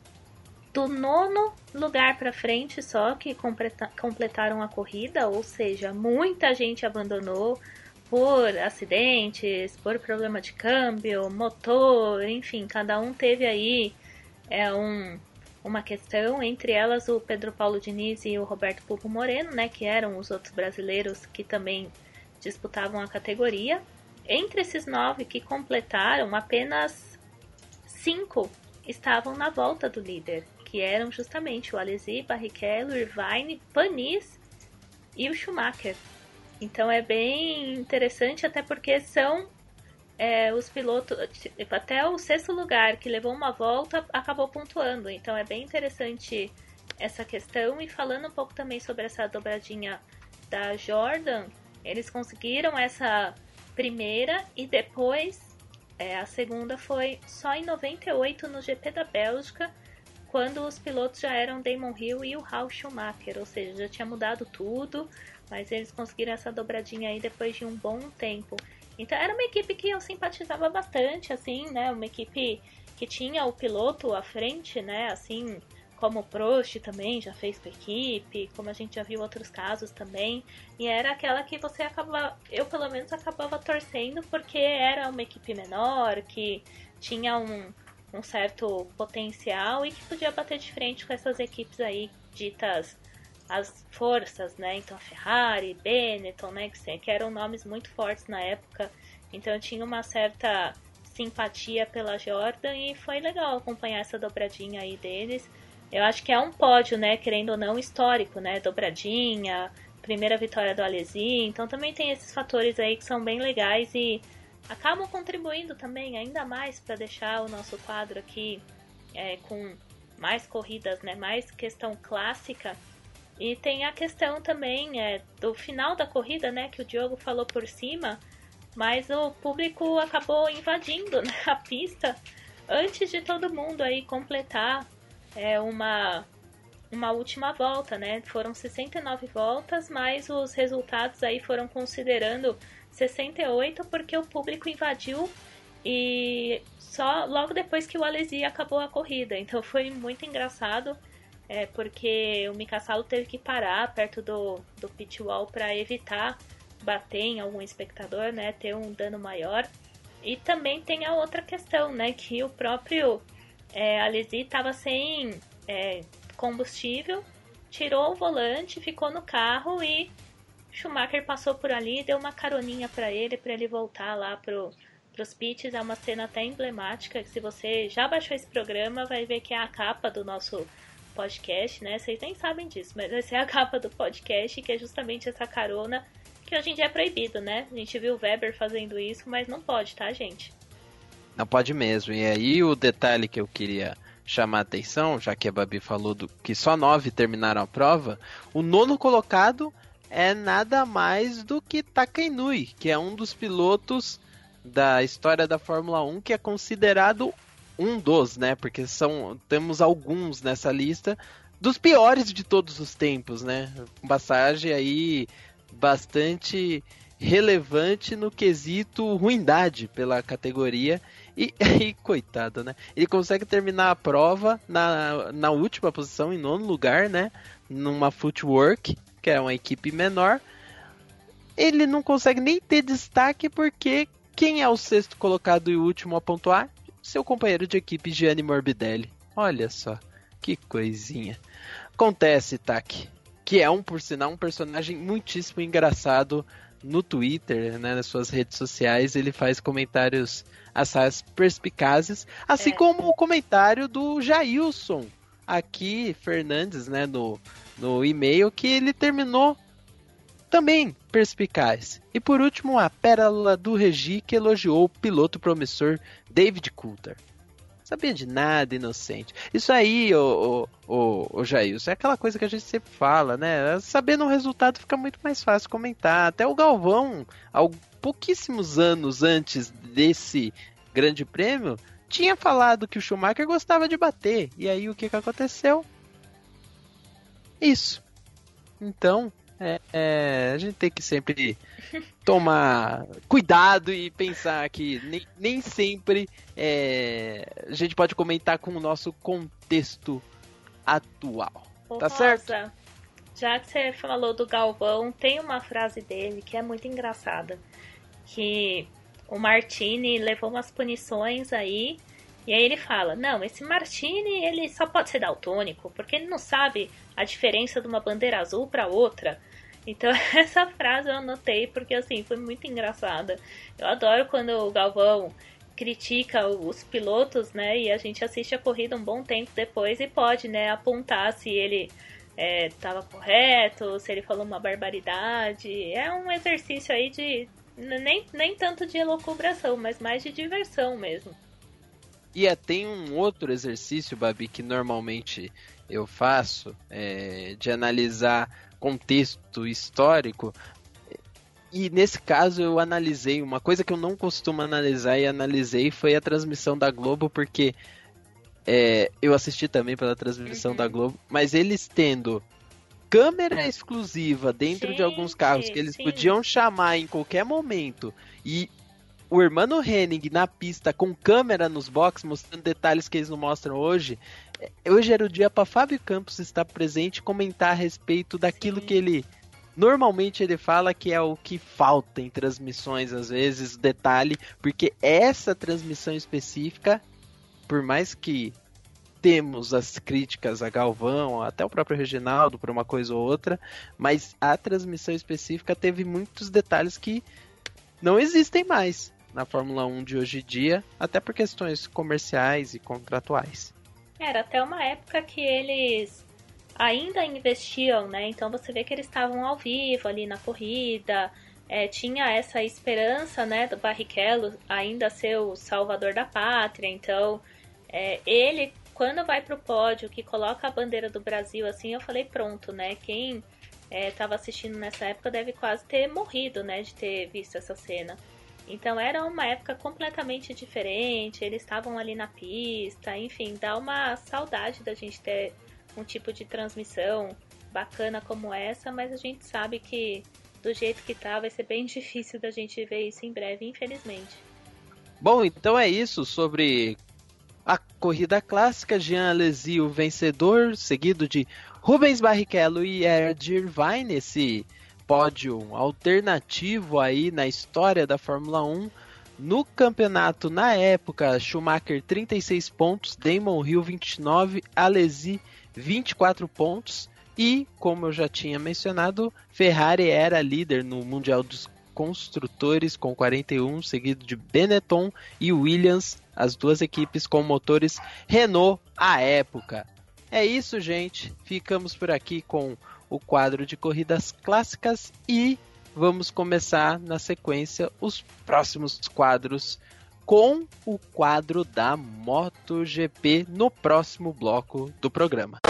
do nono lugar para frente só que completa, completaram a corrida, ou seja, muita gente abandonou por acidentes, por problema de câmbio, motor, enfim, cada um teve aí é, um... uma questão, entre elas o Pedro Paulo Diniz e o Roberto Pupo Moreno, né, que eram os outros brasileiros que também disputavam a categoria. Entre esses nove que completaram, apenas cinco estavam na volta do líder, que eram justamente o Alesi, Barrichello, Irvine, Panis e o Schumacher. Então é bem interessante, até porque são É, os pilotos, até o sexto lugar que levou uma volta acabou pontuando, então é bem interessante essa questão. E falando um pouco também sobre essa dobradinha da Jordan, eles conseguiram essa primeira e depois é, a segunda foi só em noventa e oito no G P da Bélgica, quando os pilotos já eram Damon Hill e o Ralf Schumacher, ou seja, já tinha mudado tudo, mas eles conseguiram essa dobradinha aí depois de um bom tempo. Então era uma equipe que eu simpatizava bastante, assim, né, uma equipe que tinha o piloto à frente, né, assim, como o Prost também já fez com a equipe, como a gente já viu outros casos também, e era aquela que você acabava, eu pelo menos acabava torcendo, porque era uma equipe menor, que tinha um, um certo potencial e que podia bater de frente com essas equipes aí ditas as forças, né? Então a Ferrari, Benetton, né? Que, que eram nomes muito fortes na época. Então eu tinha uma certa simpatia pela Jordan e foi legal acompanhar essa dobradinha aí deles. Eu acho que é um pódio, né? Querendo ou não, histórico, né? Dobradinha, primeira vitória do Alesi. Então também tem esses fatores aí que são bem legais e acabam contribuindo também ainda mais para deixar o nosso quadro aqui é, com mais corridas, né? Mais questão clássica. E tem a questão também é, do final da corrida, né, que o Diogo falou por cima, mas o público acabou invadindo, né, a pista antes de todo mundo aí completar é, uma, uma última volta, né? Foram sessenta e nove voltas, mas os resultados aí foram considerando sessenta e oito porque o público invadiu e só logo depois que o Alesi acabou a corrida. Então foi muito engraçado. É porque o Mika Salo teve que parar perto do, do pit wall para evitar bater em algum espectador, né, ter um dano maior. E também tem a outra questão, né, que o próprio é, Alesi estava sem é, combustível, tirou o volante, ficou no carro e Schumacher passou por ali, deu uma caroninha para ele, para ele voltar lá pro os pits. É uma cena até emblemática, que se você já baixou esse programa, vai ver que é a capa do nosso podcast, né? Vocês nem sabem disso, mas essa é a capa do podcast, que é justamente essa carona, que hoje em dia é proibido, né? A gente viu o Weber fazendo isso, mas não pode, tá, gente? Não pode mesmo. E aí o detalhe que eu queria chamar a atenção, já que a Babi falou do, que só nove terminaram a prova, o nono colocado é nada mais do que Taka Inui, que é um dos pilotos da história da Fórmula um que é considerado um dos, né? Porque são, temos alguns nessa lista dos piores de todos os tempos, né? Passagem aí bastante relevante no quesito ruindade pela categoria. E aí, coitado, né? Ele consegue terminar a prova na, na última posição, em nono lugar, né? Numa footwork, que é uma equipe menor. Ele não consegue nem ter destaque porque quem é o sexto colocado e o último a pontuar? Seu companheiro de equipe, Gianni Morbidelli. Olha só, que coisinha. Acontece, Taki, que é um, por sinal, um personagem muitíssimo engraçado no Twitter, né, nas suas redes sociais. Ele faz comentários assaz perspicazes, assim é. como o comentário do Jailson aqui, Fernandes, né, no, no e-mail, que ele terminou também perspicaz. E por último, a pérola do Regi, que elogiou o piloto promissor David Coulthard. Sabia de nada, inocente. Isso aí, ô, ô, ô, ô Jailson, é aquela coisa que a gente sempre fala, né? Sabendo o resultado fica muito mais fácil comentar. Até o Galvão, há pouquíssimos anos antes desse grande prêmio, tinha falado que o Schumacher gostava de bater. E aí o que, que aconteceu? Isso. Então, é, é, a gente tem que sempre tomar cuidado e pensar que nem, nem sempre é, a gente pode comentar com o nosso contexto atual. Ô, tá Rosa, certo? Já que você falou do Galvão, tem uma frase dele que é muito engraçada. Que o Martini levou umas punições aí, e aí ele fala, não, esse Martini ele só pode ser daltônico, porque ele não sabe a diferença de uma bandeira azul para outra. Então essa frase eu anotei porque assim, foi muito engraçada. Eu adoro quando o Galvão critica os pilotos, né, e a gente assiste a corrida um bom tempo depois e pode, né, apontar se ele estava é, correto, se ele falou uma barbaridade. É um exercício aí de, nem, nem tanto de elucubração, mas mais de diversão mesmo. E é, tem um outro exercício, Babi, que normalmente eu faço, é, de analisar contexto histórico, e nesse caso eu analisei uma coisa que eu não costumo analisar, e analisei foi a transmissão da Globo, porque é, eu assisti também pela transmissão uhum. da Globo, mas eles tendo câmera exclusiva dentro Gente, de alguns carros que eles sim. podiam chamar em qualquer momento, e o Hermano Hennig na pista com câmera nos boxes, mostrando detalhes que eles não mostram hoje. Hoje era o dia para Fábio Campos estar presente e comentar a respeito daquilo Sim. que ele normalmente ele fala que é o que falta em transmissões, às vezes, detalhe, porque essa transmissão específica, por mais que temos as críticas a Galvão, até o próprio Reginaldo por uma coisa ou outra, mas a transmissão específica teve muitos detalhes que não existem mais na Fórmula um de hoje em dia, até por questões comerciais e contratuais. Era até uma época que eles ainda investiam, né? Então você vê que eles estavam ao vivo ali na corrida, é, tinha essa esperança, né, do Barrichello ainda ser o salvador da pátria. Então é, ele, quando vai pro pódio, que coloca a bandeira do Brasil, assim, eu falei, pronto, né? Quem estava é, assistindo nessa época deve quase ter morrido, né, de ter visto essa cena. Então era uma época completamente diferente, eles estavam ali na pista, enfim, dá uma saudade da gente ter um tipo de transmissão bacana como essa, mas a gente sabe que do jeito que tá vai ser bem difícil da gente ver isso em breve, infelizmente. Bom, então é isso sobre a corrida clássica. Jean Alesi, o vencedor, seguido de Rubens Barrichello e Ed Irvine, esse pódio alternativo aí na história da Fórmula um. No campeonato, na época, Schumacher trinta e seis pontos, Damon Hill vinte e nove, Alesi vinte e quatro pontos e, como eu já tinha mencionado, Ferrari era líder no Mundial dos Construtores com quarenta e um, seguido de Benetton e Williams, as duas equipes com motores Renault à época. É isso, gente. Ficamos por aqui com o quadro de corridas clássicas e vamos começar na sequência os próximos quadros com o quadro da MotoGP no próximo bloco do programa.